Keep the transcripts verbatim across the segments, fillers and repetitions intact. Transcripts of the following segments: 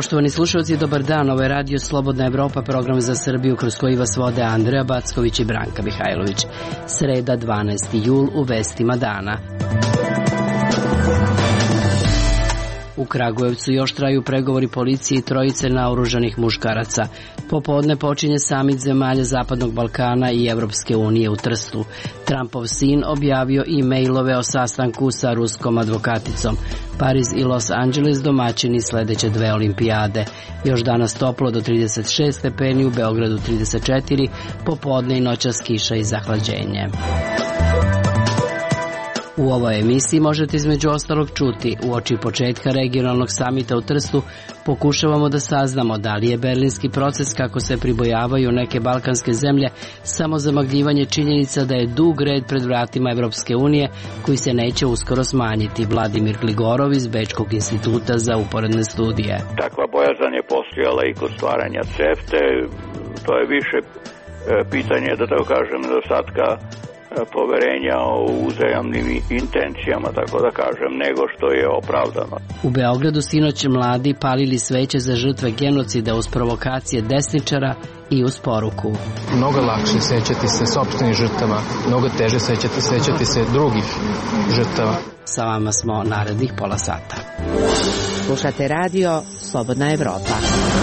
Poštovani slušalci, dobar dan. Ovo je Radio Slobodna Evropa, program za Srbiju kroz koji vas vode Andreja Backović i Branka Mihajlović. Sreda, dvanaesti jul, u vestima dana. U Kragujevcu još traju pregovori policije i trojice naoružanih muškaraca. Popodne počinje samit zemalja Zapadnog Balkana i Evropske unije u Trstu. Trumpov sin objavio e-mailove o sastanku sa ruskom advokaticom. Pariz i Los Angeles domaćini sledeće dve olimpijade. Još danas toplo do trideset šest stepeni, u Beogradu trideset četiri, popodne i noćas kiša i zahlađenje. U ovoj emisiji možete između ostalog čuti: uoči početka regionalnog samita u Trstu pokušavamo da saznamo da li je berlinski proces, kako se pribojavaju neke balkanske zemlje, samo zamagljivanje činjenica da je dug red pred vratima Evropske unije koji se neće uskoro smanjiti. Vladimir Gligorov iz Bečkog instituta za uporedne studije. Takva bojazan je postojala i kod stvaranja CEFTE. To je više pitanje, da tako kažem, nedostatka poverenja u uzajamnim intencijama, tako da kažem, nego što je opravdano. U Beogradu sinoć mladi palili sveće za žrtve genocida uz provokacije desničara i uz poruku: mnogo lakše sećati se sopstvenih žrtava, mnogo teže sećati, sećati se drugih žrtava. Sa vama smo narednih pola sata. Slušate radio Slobodna Evropa.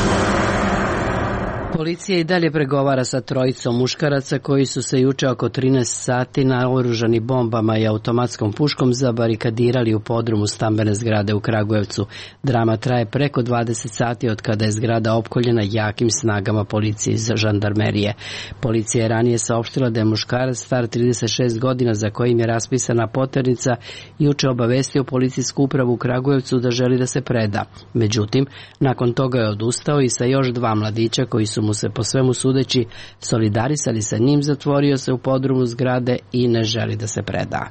Policija i dalje pregovara sa trojicom muškaraca koji su se juče oko trinaest sati naoružani bombama i automatskom puškom zabarikadirali u podrumu stambene zgrade u Kragujevcu. Drama traje preko dvadeset sati od kada je zgrada opkoljena jakim snagama policije iz žandarmerije. Policija je ranije saopštila da je muškarac star trideset šest godina, za kojim je raspisana poternica, juče obavestio policijsku upravu u Kragujevcu da želi da se preda. Međutim, nakon toga je odustao i sa još dva mladića koji su mu se po svemu sudeći solidarisali sa njim, zatvorio se u podrumu zgrade i ne želi da se preda.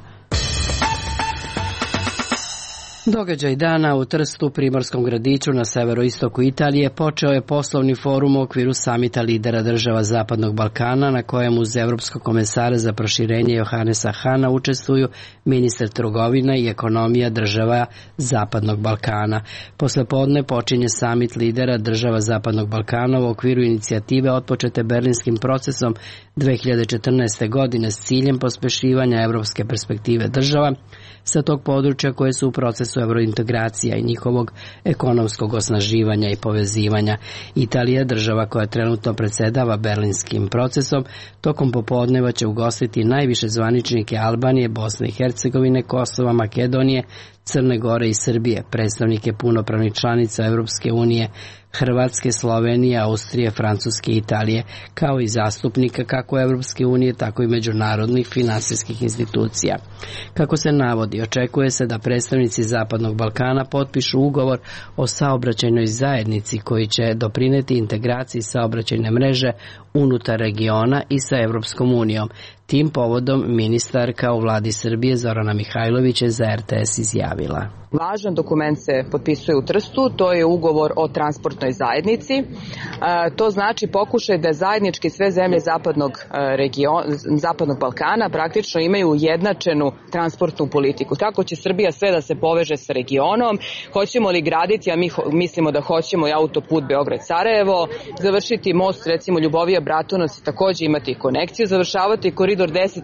Događaj dana u Trstu, primorskom gradiću na severoistoku Italije, počeo je poslovni forum u okviru samita lidera država Zapadnog Balkana, na kojem uz Evropskog komesara za proširenje Johannesa Hana učestvuju ministar trgovina i ekonomija država Zapadnog Balkana. Posle podne počinje samit lidera država Zapadnog Balkana u okviru inicijative otpočete berlinskim procesom dve hiljade četrnaeste. godine s ciljem pospešivanja evropske perspektive država sa tog područja koje su u procesu evrointegracija i njihovog ekonomskog osnaživanja i povezivanja. Italija, država koja trenutno predsedava berlinskim procesom, tokom popodneva će ugostiti najviše zvaničnike Albanije, Bosne i Hercegovine, Kosova, Makedonije, Crne Gore i Srbije, predstavnike punopravnih članica Evropske unije, Hrvatske, Slovenije, Austrije, Francuske i Italije, kao i zastupnika kako Evropske unije, tako i međunarodnih finansijskih institucija. Kako se navodi, očekuje se da predstavnici Zapadnog Balkana potpišu ugovor o saobraćajnoj zajednici koji će doprineti integraciji saobraćajne mreže unutar regiona i sa Evropskom unijom. Tim povodom ministarka u vladi Srbije Zorana Mihajlović je za R T S izjavila: važan dokument se potpisuje u Trstu, to je ugovor o transportnoj zajednici. E, to znači pokušaj da zajednički sve zemlje zapadnog, region, zapadnog Balkana praktično imaju ujednačenu transportnu politiku. Kako će Srbija sve da se poveže sa regionom, hoćemo li graditi, a mi ho, mislimo da hoćemo i autoput Beograd-Sarajevo, završiti most recimo Ljubovija-Bratunac, takođe imati konekciju, završavati koridor deset,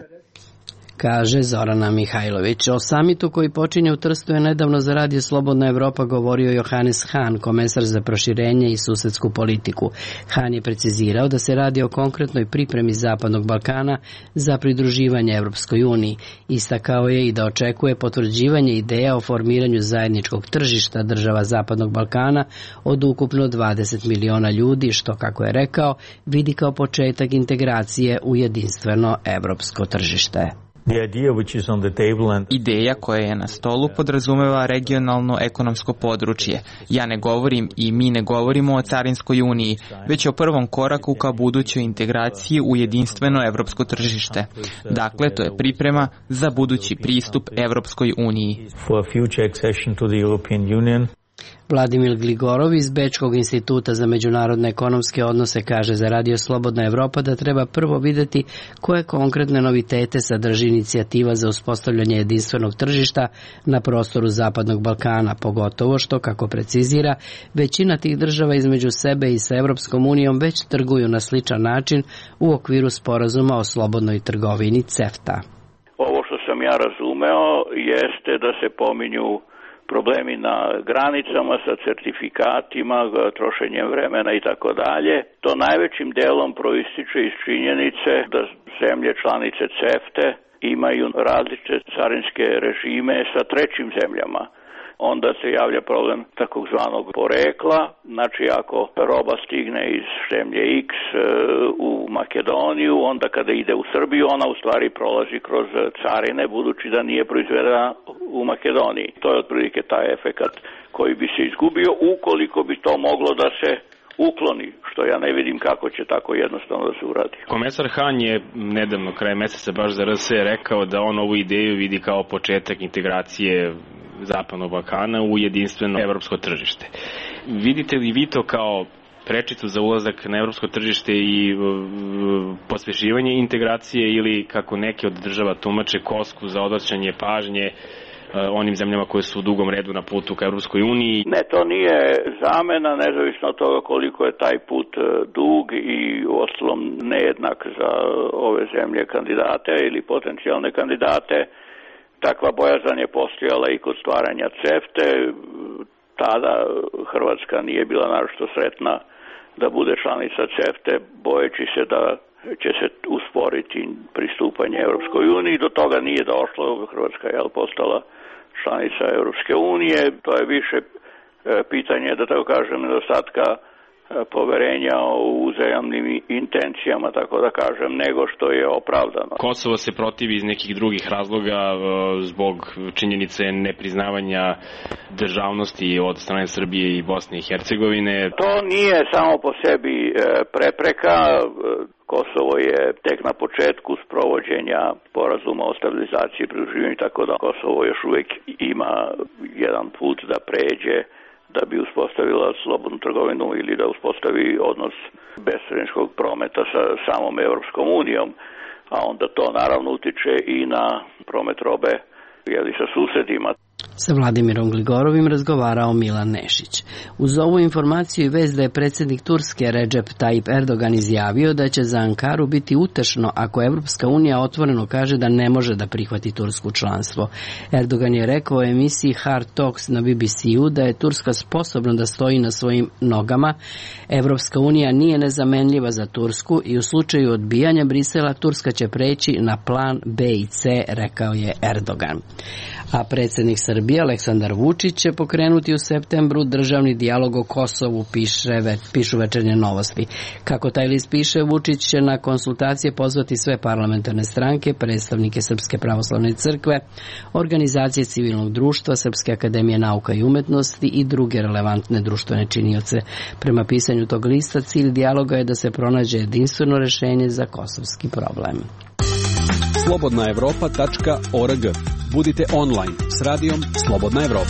kaže Zorana Mihajlović. O samitu koji počinje u Trstu je nedavno za Radio Slobodna Evropa govorio Johannes Hahn, komesar za proširenje i susedsku politiku. Hahn je precizirao da se radi o konkretnoj pripremi Zapadnog Balkana za pridruživanje Evropskoj uniji. Istakao je i da očekuje potvrđivanje ideja o formiranju zajedničkog tržišta država Zapadnog Balkana od ukupno dvadeset miliona ljudi, što, kako je rekao, vidi kao početak integracije u jedinstveno evropsko tržište. Ideja koja je na stolu podrazumeva regionalno ekonomsko područje. Ja ne govorim i mi ne govorimo o carinskoj uniji, već o prvom koraku ka budućoj integraciji u jedinstveno evropsko tržište. Dakle, to je priprema za budući pristup Evropskoj uniji. Vladimir Gligorov iz Bečkog instituta za međunarodne ekonomske odnose kaže za Radio Slobodna Evropa da treba prvo videti koje konkretne novitete sadrži inicijativa za uspostavljanje jedinstvenog tržišta na prostoru Zapadnog Balkana, pogotovo što, kako precizira, većina tih država između sebe i sa Evropskom unijom već trguju na sličan način u okviru sporazuma o slobodnoj trgovini CEFTA. Ovo što sam ja razumeo jeste da se pominju problemi na granicama sa certifikatima, trošenjem vremena i tako dalje. To najvećim delom proističe iz činjenice da zemlje članice CEFTA imaju različite carinske režime sa trećim zemljama. Onda se javlja problem takozvanog porekla, znači ako roba stigne iz zemlje X u Makedoniju, onda kada ide u Srbiju, ona u stvari prolazi kroz carine, budući da nije proizvedena u Makedoniji. To je otprilike taj efekat koji bi se izgubio ukoliko bi to moglo da se ukloni, što ja ne vidim kako će tako jednostavno da se uradi. Komesar Han je nedavno, kraj meseca, baš za R S rekao da on ovu ideju vidi kao početak integracije Zapadnog Balkana u jedinstveno evropsko tržište. Vidite li vi to kao prečicu za ulazak na evropsko tržište i pospešivanje integracije ili, kako neke od država tumače, kosku za odvraćanje pažnje onim zemljama koje su u dugom redu na putu ka Evropskoj uniji? Ne, to nije zamena, nezavisno od toga koliko je taj put dug i uostalom nejednak za ove zemlje kandidate ili potencijalne kandidate. Takva bojazan je postojala i kod stvaranja CEFTA. Tada Hrvatska nije bila naročito sretna da bude članica CEFTA, bojeći se da će se usporiti pristupanje Evropskoj uniji. Do toga nije došlo, Hrvatska je postala članica Evropske unije. To je više pitanje, da tako kažem, nedostatka poverenja o uzajamnim intencijama, tako da kažem, nego što je opravdano. Kosovo se protivi iz nekih drugih razloga zbog činjenice nepriznavanja državnosti od strane Srbije i Bosne i Hercegovine. To nije samo po sebi prepreka. Kosovo je tek na početku sprovođenja sporazuma o stabilizaciji i pridruživanju, tako da Kosovo još uvijek ima jedan put da pređe da bi uspostavila slobodnu trgovinu ili da uspostavi odnos bescarinskog prometa sa samom Evropskom unijom, a onda to naravno utiče i na promet robe jeli, sa susedima. Sa Vladimirom Gligorovim razgovarao Milan Nešić. Uz ovu informaciju i vest da je predsjednik Turske Recep Tayyip Erdogan izjavio da će za Ankaru biti utešno ako Evropska unija otvoreno kaže da ne može da prihvati tursko članstvo. Erdogan je rekao u emisiji Hard Talks na B B C-u da je Turska sposobna da stoji na svojim nogama. Evropska unija nije nezamenljiva za Tursku i u slučaju odbijanja Brisela Turska će preći na plan B i C, rekao je Erdogan. A predsjednik Srbije Aleksandar Vučić će pokrenuti u septembru državni dijalog o Kosovu, piše, pišu Večernje novosti. Kako taj list piše, Vučić će na konsultacije pozvati sve parlamentarne stranke, predstavnike Srpske pravoslavne crkve, organizacije civilnog društva, Srpske akademije nauka i umetnosti i druge relevantne društvene činioce. Prema pisanju tog lista, cilj dijaloga je da se pronađe jedinstveno rješenje za kosovski problem. slobodna evropa tačka org. Budite online s radijom Slobodna Evropa.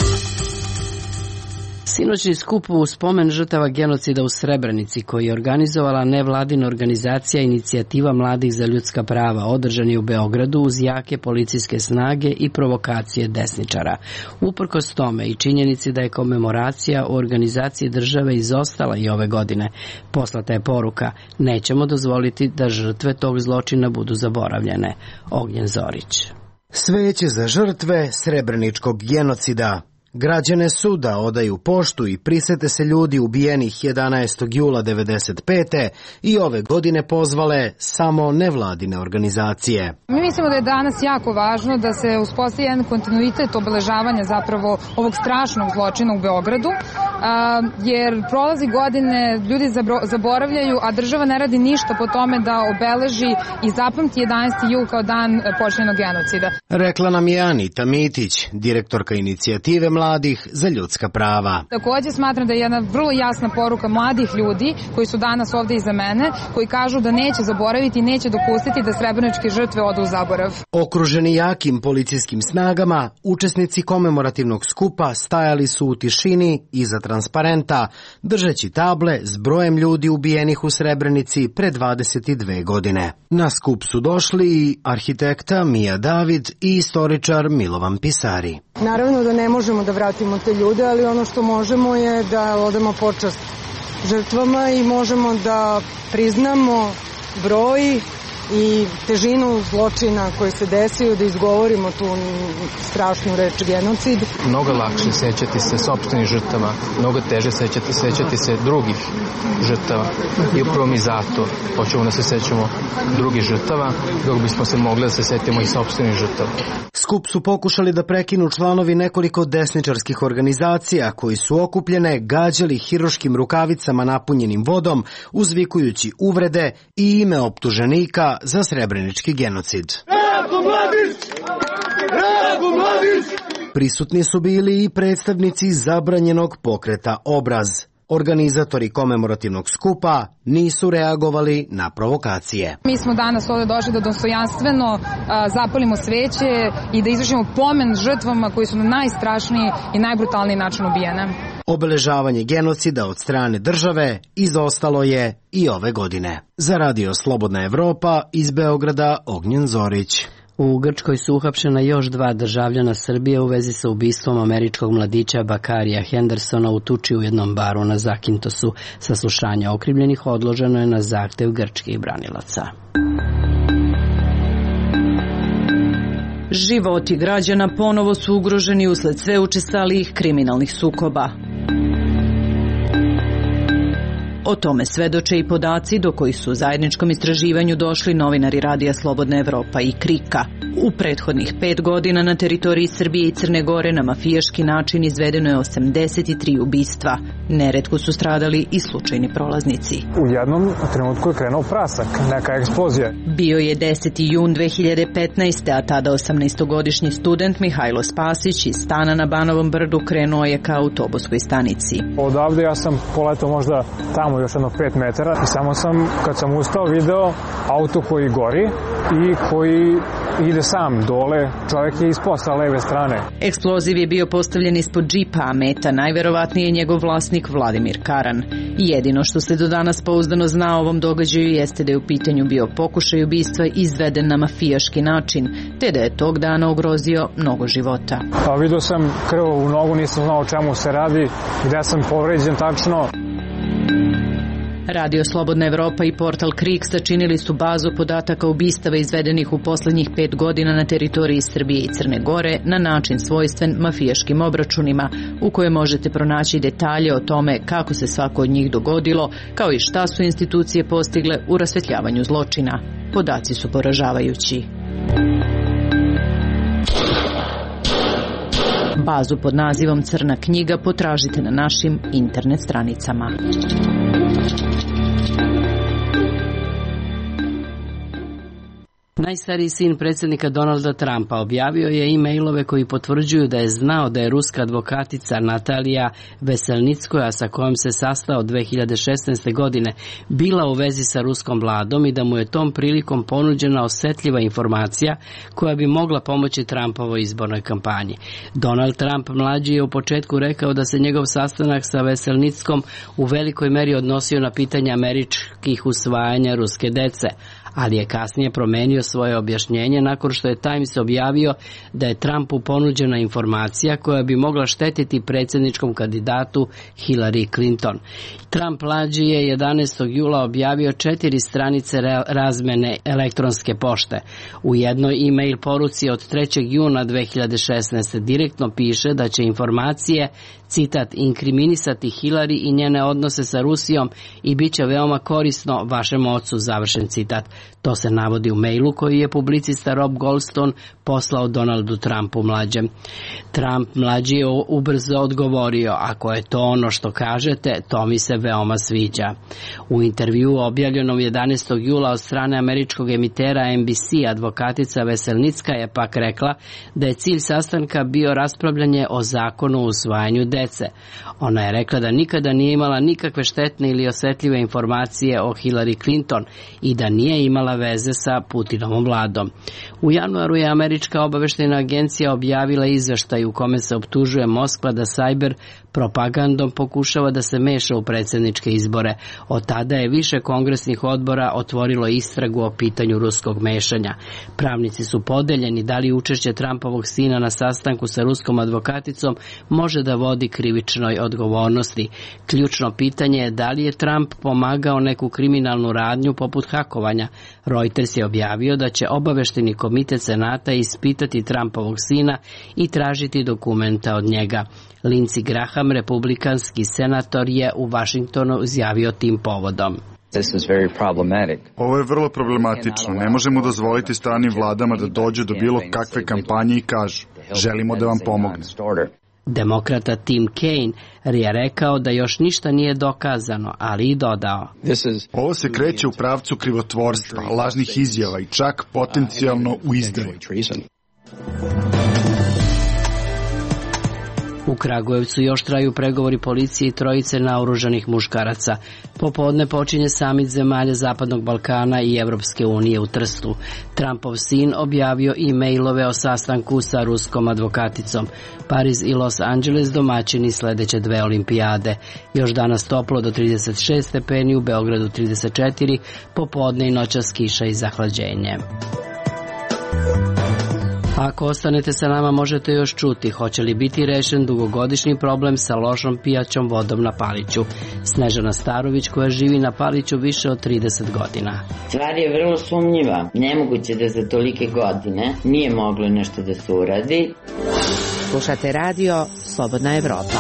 Sinoćni skup u spomen žrtava genocida u Srebrenici, koji je organizovala nevladina organizacija Inicijativa mladih za ljudska prava, održan je u Beogradu uz jake policijske snage i provokacije desničara. Uprkos tome i činjenici da je komemoracija u organizaciji države izostala i ove godine, poslata je poruka: nećemo dozvoliti da žrtve tog zločina budu zaboravljene. Ognjen Zorić. Sveće za žrtve srebreničkog genocida. Građane suda odaju poštu i prisete se ljudi ubijenih jedanaestog jula devedeset pete i ove godine pozvale samo nevladine organizacije. Mi mislimo da je danas jako važno da se uspostavi jedan kontinuitet obeležavanja zapravo ovog strašnog zločina u Beogradu, a, jer prolazi godine, ljudi zaboravljaju, a država ne radi ništa po tome da obeleži i zapamti jedanaesti jul kao dan počinjenog genocida. Rekla nam je Anita Mitić, direktorka Inicijative mladih mladih za ljudska prava. Takođe smatram da je jedna vrlo jasna poruka mladih ljudi koji su danas ovde iza mene, koji kažu da neće zaboraviti i neće dopustiti da srebreničke žrtve odu u zaborav. Okruženi jakim policijskim snagama, učesnici komemorativnog skupa stajali su u tišini iza transparenta, držeći table s brojem ljudi ubijenih u Srebrenici pre dvadeset dve godine. Na skup su došli i arhitekta Mija David i istoričar Milovan Pisari. Naravno da ne možemo da vratimo te ljude, ali ono što možemo je da odamo počast žrtvama i možemo da priznamo broj i težinu zločina koji se desio, da izgovorimo tu strašnu reč genocid. Mnogo lakše sećati se sopstvenih žrtava, mnogo teže sećati, sećati se drugih žrtava. I upravo mi zato hoćemo da se sećamo drugih žrtava, dok bismo se mogli da se setimo i sopstvenih žrtava. Skup su pokušali da prekinu članovi nekoliko desničarskih organizacija koji su okupljene gađali hiruškim rukavicama napunjenim vodom, uzvikujući uvrede i ime optuženika za srebrenički genocid. Reago Mladić! Reago Mladić! Prisutni su bili i predstavnici zabranjenog pokreta Obraz. Organizatori komemorativnog skupa nisu reagovali na provokacije. Mi smo danas ovde došli da dostojanstveno a, zapalimo sveće i da izvršimo pomen žrtvama koji su na najstrašniji i najbrutalniji način ubijene. Obeležavanje genocida od strane države izostalo je i ove godine. Za Radio Slobodna Evropa iz Beograda Ognjen Zorić. U Grčkoj su uhapšena još dva državljana Srbije u vezi sa ubistvom američkog mladića Bakarija Hendersona u tuči u jednom baru na Zakintosu. Saslušanje okrivljenih odloženo je na zahtev grčkih branilaca. Životi građana ponovo su ugroženi usled sve učestalijih kriminalnih sukoba. O tome svedoče i podaci do kojih su u zajedničkom istraživanju došli novinari Radija Slobodna Evropa i Krika. U prethodnih pet godina na teritoriji Srbije i Crne Gore na mafijaški način izvedeno je osamdeset tri ubistva. Neretko su stradali i slučajni prolaznici. U jednom trenutku je krenuo prasak, neka eksplozija. Bio je deseti jun dve hiljade petnaeste. a tada osamnaestogodišnji student Mihajlo Spasić iz stana na Banovom brdu krenuo je ka autobuskoj stanici. Odavde ja sam poletao možda tamo još jedno pet metara i samo sam, kad sam ustao, video auto koji gori i koji ide sam dole, čovjek je ispao sa leve strane. Eksploziv je bio postavljen ispod džipa, a meta najverovatnije je njegov vlasnik Vladimir Karan. Jedino što se do danas pouzdano zna o ovom događaju jeste da je u pitanju bio pokušaj ubistva izveden na mafijaški način, te da je tog dana ugrozio mnogo života. Pa vidio sam krv u nogu, nisam znao o čemu se radi, gde sam povređen tačno. Radio Slobodna Evropa i portal Krik sačinili su bazu podataka ubistava izvedenih u poslednjih pet godina na teritoriji Srbije i Crne Gore na način svojstven mafijaškim obračunima, u kojoj možete pronaći detalje o tome kako se svako od njih dogodilo, kao i šta su institucije postigle u rasvetljavanju zločina. Podaci su poražavajući. Bazu pod nazivom Crna knjiga potražite na našim internet stranicama. Najstariji sin predsjednika Donalda Trumpa objavio je e-mailove koji potvrđuju da je znao da je ruska advokatica Natalija Veselnickoja, sa kojom se sastao dve hiljade šesnaeste. godine, bila u vezi sa ruskom vladom i da mu je tom prilikom ponuđena osetljiva informacija koja bi mogla pomoći Trumpovoj izbornoj kampanji. Donald Trump mlađi je u početku rekao da se njegov sastanak sa Veselnickom u velikoj meri odnosio na pitanje američkih usvajanja ruske dece, ali je kasnije promenio svoje objašnjenje nakon što je Times objavio da je Trumpu ponuđena informacija koja bi mogla štetiti predsjedničkom kandidatu Hillary Clinton. Trump mlađi je jedanaestog jula objavio četiri stranice razmene elektronske pošte. U jednoj e-mail poruci od trećeg juna dve hiljade šesnaeste. direktno piše da će informacije Citat, inkriminisati Hillary i njene odnose sa Rusijom i bit će veoma korisno vašem ocu, završen citat. To se navodi u mailu koji je publicista Rob Goldstone poslao Donaldu Trumpu mlađem. Trump mlađi je ubrzo odgovorio, ako je to ono što kažete, to mi se veoma sviđa. U intervju objavljenom jedanaestog jula od strane američkog emitera N B C, advokatica Veselnicka je pak rekla da je cilj sastanka bio raspravljanje o zakonu o usvajanju dece. Ona je rekla da nikada nije imala nikakve štetne ili osetljive informacije o Hillary Clinton i da nije imala veze sa Putinovom vladom. U januaru je Američka obaveštajna agencija objavila izveštaj u kome se optužuje Moskva da sajber propagandom pokušava da se meša u predsjedničke izbore. Od tada je više kongresnih odbora otvorilo istragu o pitanju ruskog mešanja. Pravnici su podeljeni da li učešće Trumpovog sina na sastanku sa ruskom advokaticom može da vodi krivičnoj odgovornosti. Ključno pitanje je da li je Trump pomagao neku kriminalnu radnju poput hakovanja. Reuters je objavio da će obaveštajni komitet Senata ispitati Trumpovog sina i tražiti dokumenta od njega. Lindsey Graham, republikanski senator, je u Vašingtonu izjavio tim povodom. Ovo je vrlo problematično. Ne možemo dozvoliti stranim vladama da dođu do bilo kakve kampanje i kažu želimo da vam pomognemo. Demokrata Tim Kaine je rekao da još ništa nije dokazano, ali i dodao. Ovo se kreće u pravcu krivotvorstva, lažnih izjava i čak potencijalno u izdaju. U Kragujevcu još traju pregovori policije i trojice naoružanih muškaraca. Popodne počinje samit zemalja Zapadnog Balkana i Evropske unije u Trstu. Trumpov sin objavio e-mailove o sastanku sa ruskom advokaticom. Pariz i Los Angeles domaćini sledeće dve olimpijade. Još danas toplo do trideset šest stepeni, u Beogradu trideset četiri, popodne i noćas kiša i zahlađenje. Ako ostanete sa nama, možete još čuti hoće li biti rešen dugogodišnji problem sa lošom pijaćom vodom na Paliću. Snežana Starović, koja živi na Paliću više od trideset godina. Stvar je vrlo sumnjiva. Nemoguće da za tolike godine nije moglo nešto da se uradi. Slušate radio Slobodna Evropa.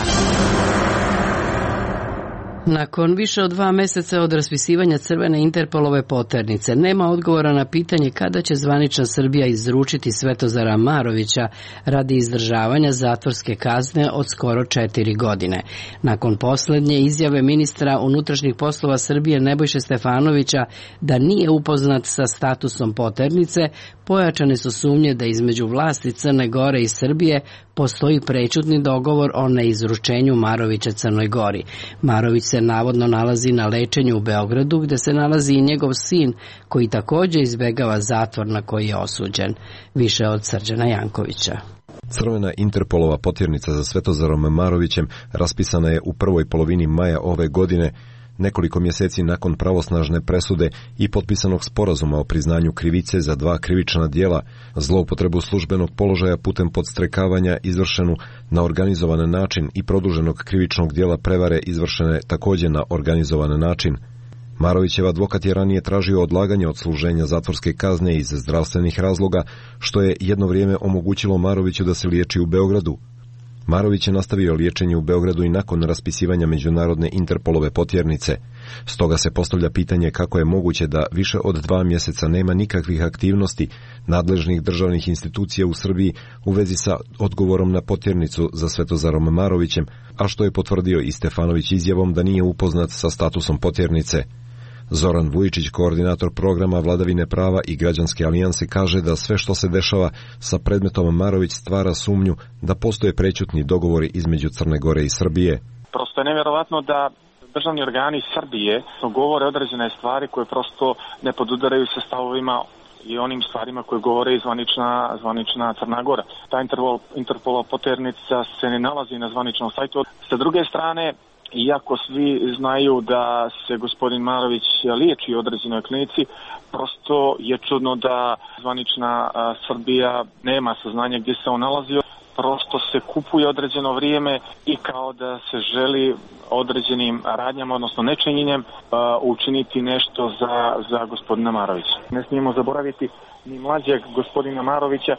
Nakon više od dva meseca od raspisivanja crvene Interpolove poternice, nema odgovora na pitanje kada će zvanična Srbija izručiti Svetozara Marovića radi izdržavanja zatvorske kazne od skoro četiri godine. Nakon poslednje izjave ministra unutrašnjih poslova Srbije Nebojše Stefanovića da nije upoznat sa statusom poternice, pojačane su sumnje da između vlasti Crne Gore i Srbije postoji prečutni dogovor o neizručenju Marovića Crnoj Gori. Marović se navodno nalazi na lečenju u Beogradu, gde se nalazi i njegov sin, koji takođe izbegava zatvor na koji je osuđen. Više od Srđana Jankovića. Crvena Interpolova potjernica za Svetozarom Marovićem raspisana je u prvoj polovini maja ove godine, nekoliko mjeseci nakon pravosnažne presude i potpisanog sporazuma o priznanju krivice za dva krivična dijela, zloupotrebu službenog položaja putem podstrekavanja izvršenu na organizovan način i produženog krivičnog dijela prevare izvršene također na organizovan način. Marovićev advokat je ranije tražio odlaganje odsluženja zatvorske kazne iz zdravstvenih razloga, što je jedno vrijeme omogućilo Maroviću da se liječi u Beogradu. Marović je nastavio liječenje u Beogradu i nakon raspisivanja međunarodne Interpolove potjernice. Stoga se postavlja pitanje kako je moguće da više od dva mjeseca nema nikakvih aktivnosti nadležnih državnih institucija u Srbiji u vezi sa odgovorom na potjernicu za Svetozarom Marovićem, a što je potvrdio i Stefanović izjavom da nije upoznat sa statusom potjernice. Zoran Vujičić, koordinator programa Vladavine prava i Građanske alijanse, kaže da sve što se dešava sa predmetom Marović stvara sumnju da postoje prečutni dogovori između Crne Gore i Srbije. Prosto je nevjerovatno da državni organi Srbije govore određene stvari koje prosto ne podudaraju sa stavovima i onim stvarima koje govore i zvanična, zvanična Crna Gora. Ta Interpol, Interpolova poternica se ne nalazi na zvaničnom sajtu. Sa druge strane, iako svi znaju da se gospodin Marović liječi u određenoj klinici, prosto je čudno da zvanična Srbija nema saznanja gdje se on nalazio. Prosto se kupuje određeno vrijeme i kao da se želi određenim radnjama, odnosno nečinjenjem, učiniti nešto za, za gospodina Marovića. Ne smijemo zaboraviti ni mlađeg gospodina Marovića,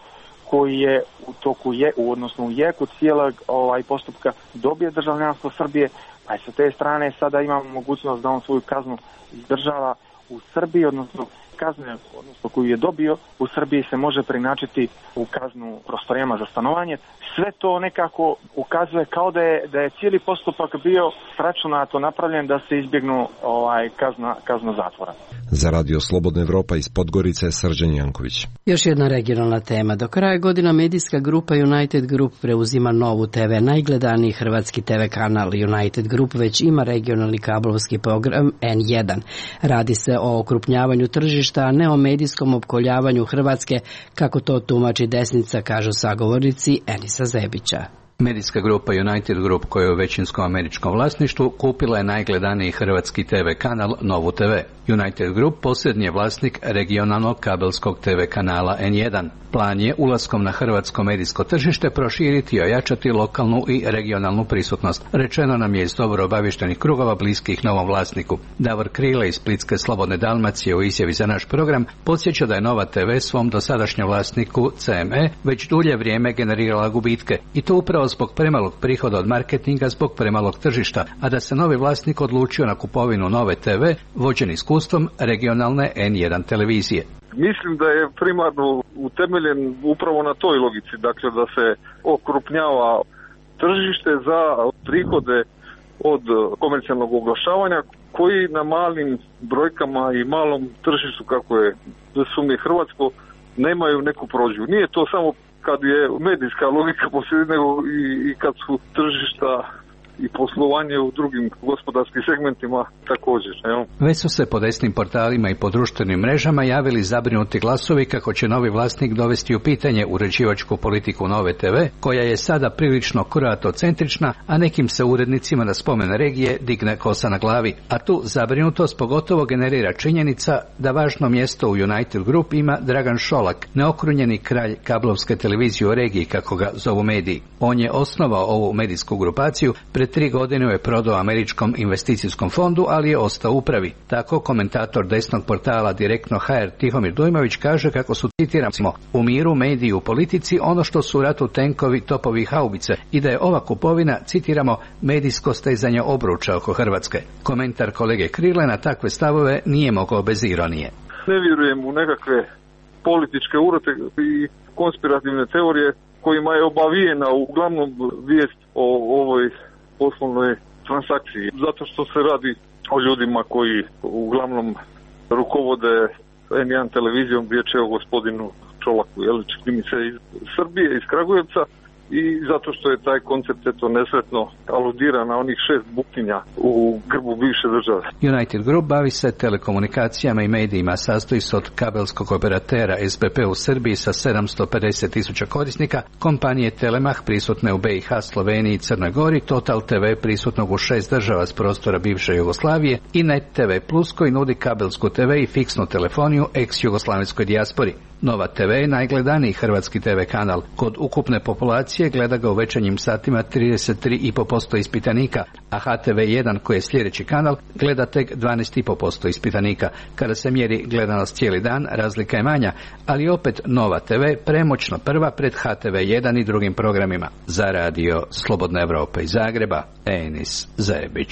koji je u toku je, odnosno u jeku cijelog ovaj postupka dobije državljanstvo Srbije, pa sa te strane sada imamo mogućnost da on svoju kaznu izdržava u Srbiji, odnosno kazne, odnosno koju je dobio u Srbiji se može preinačiti u kaznu prostorijama za stanovanje. Sve to nekako ukazuje kao da je, da je cijeli postupak bio računato napravljen da se izbjegnu ovaj, kazna, kazna zatvora. Za Radio Slobodna Evropa iz Podgorice, Srđan Janković. Još jedna regionalna tema. Do kraja godina medijska grupa United Group preuzima Novu te ve. Najgledaniji hrvatski te ve kanal United Group već ima regionalni kablovski program en jedan. Radi se o okrupnjavanju tržišta, a ne o medijskom opkoljavanju Hrvatske, kako to tumači desnica, kažu sagovornici Enisa Zebića. Medijska grupa United Group, koja je u većinskom američkom vlasništvu, kupila je najgledaniji hrvatski te ve kanal Novu te ve. United Group posljednji je vlasnik regionalnog kabelskog te ve kanala en jedan. Plan je ulaskom na hrvatsko medijsko tržište proširiti i ojačati lokalnu i regionalnu prisutnost. Rečeno nam je iz dobro obavještenih krugova bliskih novom vlasniku. Davor Krile iz Splitske Slobodne Dalmacije u izjavi za naš program podsjeća da je Nova te ve svom dosadašnjem vlasniku ce em e već dulje vrijeme generirala gubitke i to upravo zbog premalog prihoda od marketinga, zbog premalog tržišta, a da se novi vlasnik odlučio na kupovinu Nove te ve vođen iskustvom regionalne en jedan televizije. Mislim da je primarno utemeljen upravo na toj logici, dakle da se okrupnjava tržište za prihode od komercijalnog oglašavanja koji na malim brojkama i malom tržištu kako je za sumnje Hrvatsko nemaju neku prođu. Nije to samo kad je medijska logika posljedi, nego i, i kad su tržišta i poslovanje u drugim gospodarskim segmentima također. Evo. Već su se po desnim portalima i po društvenim mrežama javili zabrinuti glasovi kako će novi vlasnik dovesti u pitanje uređivačku politiku Nove te ve, koja je sada prilično kroatocentrična, a nekim se urednicima na spomen regije digne kosa na glavi. A tu zabrinutost pogotovo generira činjenica da važno mjesto u United Group ima Dragan Šolak, neokrunjeni kralj kablovske televizije u regiji, kako ga zovu mediji. On je osnovao ovu medijsku grupaciju, pred tri godine je prodao američkom investicijskom fondu, ali je ostao upravi. Tako komentator desnog portala Direktno ha er Tihomir Dujmović kaže kako su, citiramo, u miru mediji u politici ono što su u ratu tenkovi, topovi i haubice i da je ova kupovina, citiramo, medijsko stezanje obruča oko Hrvatske. Komentar kolege Krile na takve stavove nije mogao bez ironije. Ne vjerujem u nekakve političke urote i konspirativne teorije kojima je obavijena uglavnom vijest o ovoj poslovnoj transakciji, zato što se radi o ljudima koji uglavnom rukovode en jedan televizijom, riječ je o gospodinu Čolaku, jel, čini mi se iz Srbije, iz Kragujevca, i zato što je taj koncept eto nesretno aludira na onih šest buktinja u grbu bivše države. United Group bavi se telekomunikacijama i medijima, sastoji se od kabelskog operatera es be pe u Srbiji sa sedamsto pedeset tisuća korisnika, kompanije Telemach prisutne u be i ha, Sloveniji i Crnoj Gori, Total te ve prisutnog u šest država s prostora bivše Jugoslavije i Net te ve Plus koji nudi kabelsku te ve i fiksnu telefoniju ex-jugoslavenskoj dijaspori. Nova te ve je najgledaniji hrvatski te ve kanal. Kod ukupne populacije gleda ga u večernjim satima trideset tri i po posto ispitanika, a ha te ve jedan, koji je sljedeći kanal, gleda tek dvanaest i po posto ispitanika. Kada se mjeri gledanost cijeli dan, razlika je manja, ali opet Nova te ve premoćno prva pred ha te ve jedan i drugim programima. Za Radio Slobodna Evropa iz Zagreba, Enis Zebić.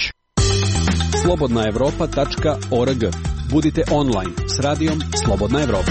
slobodna evropa tačka org. Budite online s radijom Slobodna Evropa.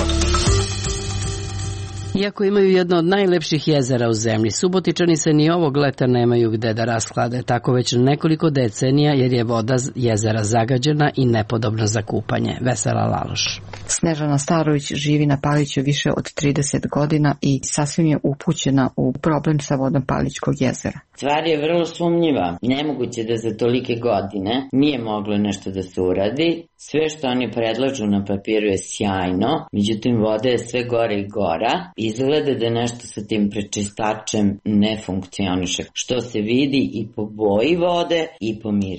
Iako imaju jedno od najlepših jezera u zemlji, Subotičani se ni ovog leta nemaju gde da rasklade, tako već nekoliko decenija, jer je voda jezera zagađena i nepodobna za kupanje. Vesela Laloš. Snežana Starović živi na Paliću više od trideset godina i sasvim je upućena u problem sa vodom Palićkog jezera. Stvar je vrlo sumnjiva. Nemoguće da za tolike godine nije moglo nešto da se uradi. Sve što oni predlažu na papiru je sjajno, međutim voda je sve gore i gora. Izgleda da nešto sa tim prečistačem ne funkcioniše, što se vidi i po boji vode i po mirisu.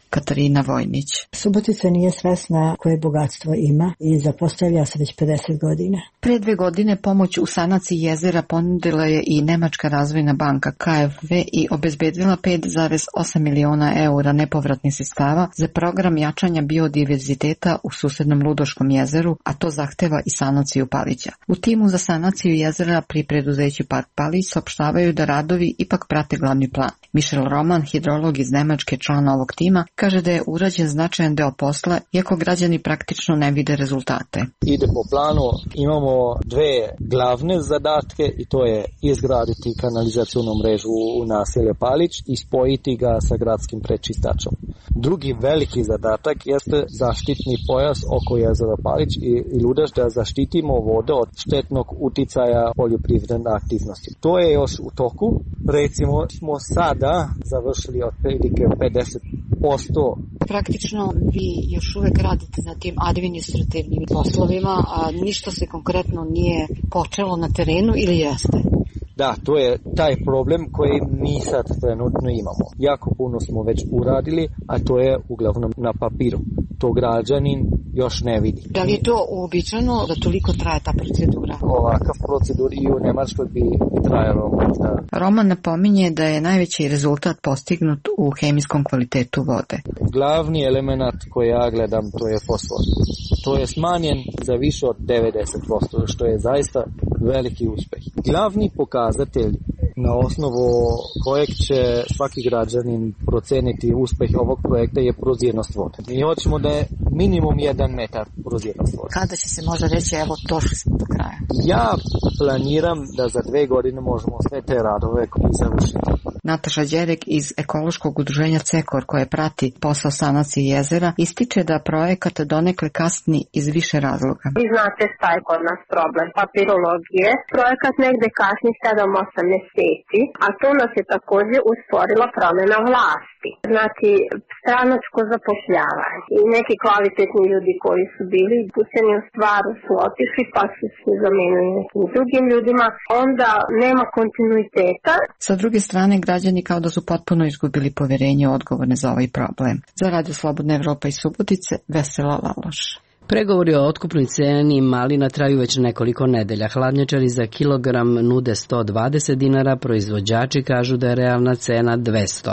Katarina Vojnić. Subotica nije svesna koje bogatstvo ima i zapostavlja se već pedeset godina. Pre dve godine pomoć u sanaciji jezera ponudila je i Nemačka razvojna banka K F W i obezbedila pet zarez osam miliona eura nepovratnih sredstava za program jačanja biodiverziteta u susednom Ludoškom jezeru, a to zahteva i sanaciju Palića. U timu za sanaciju jezera pri preduzeću Park Palić saopštavaju da radovi ipak prate glavni plan. Michel Roman, hidrolog iz Nemačke, član ovog tima, kaže da je urađen značajan deo posla, iako građani praktično ne vide rezultate. Ide po planu, imamo dve glavne zadatke i to je izgraditi kanalizacionu mrežu u naselje Palić i spojiti ga sa gradskim prečistačom. Drugi veliki zadatak jeste zaštitni pojas oko jezera Palić i, i Ludaš, da zaštitimo vode od štetnog uticaja poljoprivredne aktivnosti. To je još u toku. Recimo smo sada završili otprilike pedeset posto. Praktično vi još uvek radite na tim administrativnim poslovima, a ništa se konkretno nije počelo na terenu ili jeste? Da, to je taj problem koji mi sad trenutno imamo. Jako puno smo već uradili, a to je uglavnom na papiru. To građanin još ne vidi. Da li je to uobičajeno da toliko traje ta procedura? Ovakav procedur i u Nemačkoj bi trajalo možda. Roman napominje da je najveći rezultat postignut u hemijskom kvalitetu vode. Glavni element koji ja gledam to je fosfor. To je smanjen za više od devedeset posto, što je zaista veliki uspeh. Glavni pokazatelj na osnovu kojeg će svaki građanin proceniti uspeh ovog projekta je prozirnost vode. Mi hoćemo da je minimum jedan metar prozirnost vode. Kada će se možda reći, evo, došli smo do kraja? Ja planiram da za dve godine možemo sve te radove završiti. Nataša Đerek iz ekološkog udruženja Cekor, koje prati posao sanacije jezera, ističe da projekat donekle kasni iz više razloga. Vi znate šta je kod nas problem papirologije. Projekat negde kasni sedam osam meseci, a tu nas je takođe usporila promena vlasti. Znači, stranačko zapošljavanje. I neki kvalitetni ljudi koji su bili pućeni u stvaru su otišli pa su se zamenili nekim drugim ljudima. Onda nema kontinuiteta. Sa druge strane, građani kao da su potpuno izgubili poverenje odgovorne za ovaj problem. Za Radio Slobodna Evropa iz Subotice, Vesela Laloš. Pregovori o otkupnoj ceni malina traju već nekoliko nedelja. Hladnjačari za kilogram nude sto dvadeset dinara, proizvođači kažu da je realna cena dvesta.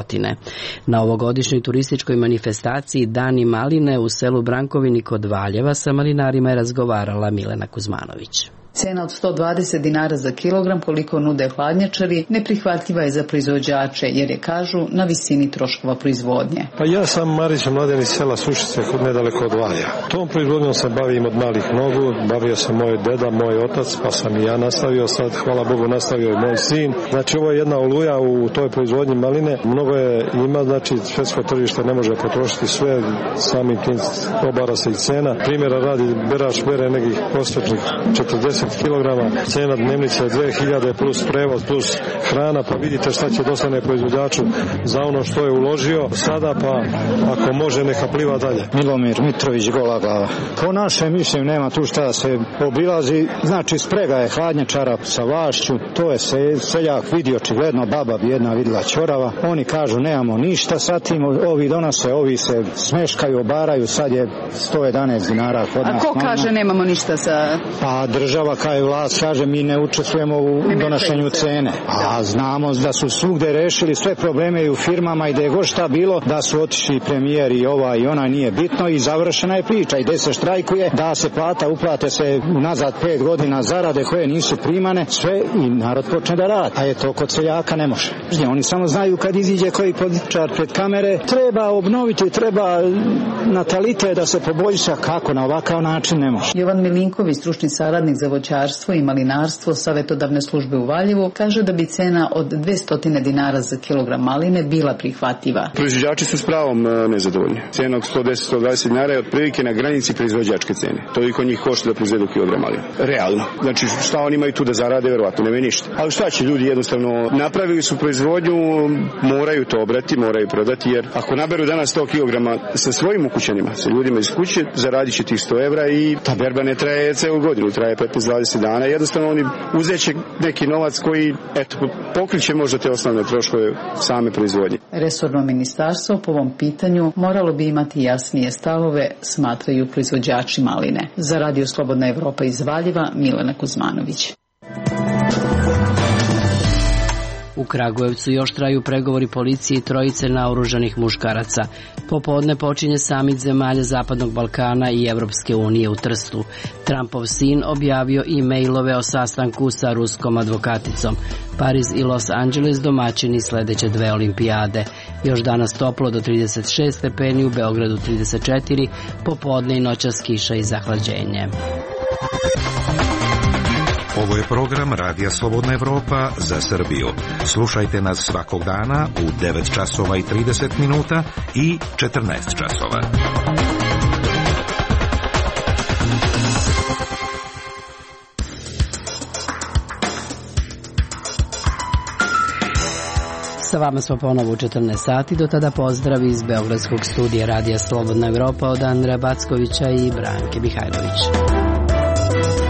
Na ovogodišnjoj turističkoj manifestaciji Dani maline u selu Brankovini kod Valjeva sa malinarima je razgovarala Milena Kuzmanović. Cena od sto dvadeset dinara za kilogram, koliko nude hladnjačari, neprihvatljiva je za proizvođače, jer je, kažu, na visini troškova proizvodnje. Pa ja sam Marić Mladen iz sela Sušice, nedaleko od Valja. Tom proizvodnjom se bavim od malih nogu, bavio se moj deda, moj otac, pa sam i ja nastavio, sad hvala Bogu nastavio i moj sin. Znači ovo je jedna oluja u toj proizvodnji maline, mnogo je ima, znači svetsko tržište ne može potrošiti sve, samim tim obara se i cena. Primjera radi, berač bere nekih prosječnih četrdeset kilograma, cena dnevnice je dve hiljade plus prevoz plus hrana, pa vidite šta će dostane proizvođaču za ono što je uložio sada, pa ako može neka pliva dalje. Milomir Mitrović, Gola glava. Po našem mišljenju nema tu šta da se obilazi, znači sprega je hladnjačara sa vlašću, to je se, seljak vidi očigledno, baba bi jedna vidjela ćorava, oni kažu nemamo ništa sa tim, ovi donose, ovi se smeškaju, obaraju, sad je sto jedanaest dinara kod nas. A ko kaže nemamo ništa sa... Pa država kao vlast kaže mi ne učestvujemo u donošenju cene, a znamo da su svugde rešili sve probleme i u firmama i da je god šta bilo, da su otišli premijer i ova i ona, nije bitno i završena je priča i gde se štrajkuje, da se plata, uplate se nazad pet godina zarade koje nisu primane, sve i narod počne da radi, a je to kod seljaka ne može. Oni samo znaju kad iziđe koji političar pred kamere, treba obnoviti, treba natalitet da se poboljša, kako na ovakav način ne može. Jovan Milinković, stručni saradnik za voćarstvo i malinarstvo Savetodavne službe u Valjevu, kaže da bi cena od dvesta dinara za kilogram maline bila prihvatljiva. Proizvođači su s pravom nezadovoljni. Cena od sto deset do sto dvadeset dinara je otprilike na granici proizvođačke cene. Toliko njih košta da proizvedu kilogram maline. Realno. Znači šta oni imaju tu da zarade, verovatno nemaju ništa. Ali šta će ljudi, jednostavno napravili su proizvodnju, moraju to obrati, moraju prodati, jer ako naberu danas sto kilograma sa svojim ukućanima, sa ljudima iz kuće, zaradit će tih sto evra i ta berba ne traje celu godinu, traje petnaest dvadeset dana. Jednostavno oni uzeće neki novac koji, eto, pokriće možda te osnovne troškove same proizvodnje. Resorno ministarstvo po ovom pitanju moralo bi imati jasnije stavove, smatraju proizvođači maline. Za Radio Slobodna Evropa iz Valjeva, Milena Kuzmanović. U Kragujevcu još traju pregovori policije i trojice naoružanih muškaraca. Popodne počinje samit zemalja Zapadnog Balkana i Evropske unije u Trstu. Trumpov sin objavio e-mailove o sastanku sa ruskom advokaticom. Pariz i Los Angeles domaćini sledeće dve olimpijade. Još danas toplo do trideset šest stepeni, u Beogradu trideset četiri, popodne i noćas kiša i zahlađenje. Ovo je program Radija Slobodna Evropa za Srbiju. Slušajte nas svakog dana u devet časova i trideset minuta i četrnaest časova. Sa vama smo ponovo u četrnaest sati, do tada pozdrav iz Beogradskog studija Radija Slobodna Evropa od Andreja Backovića i Branke Mihajlović.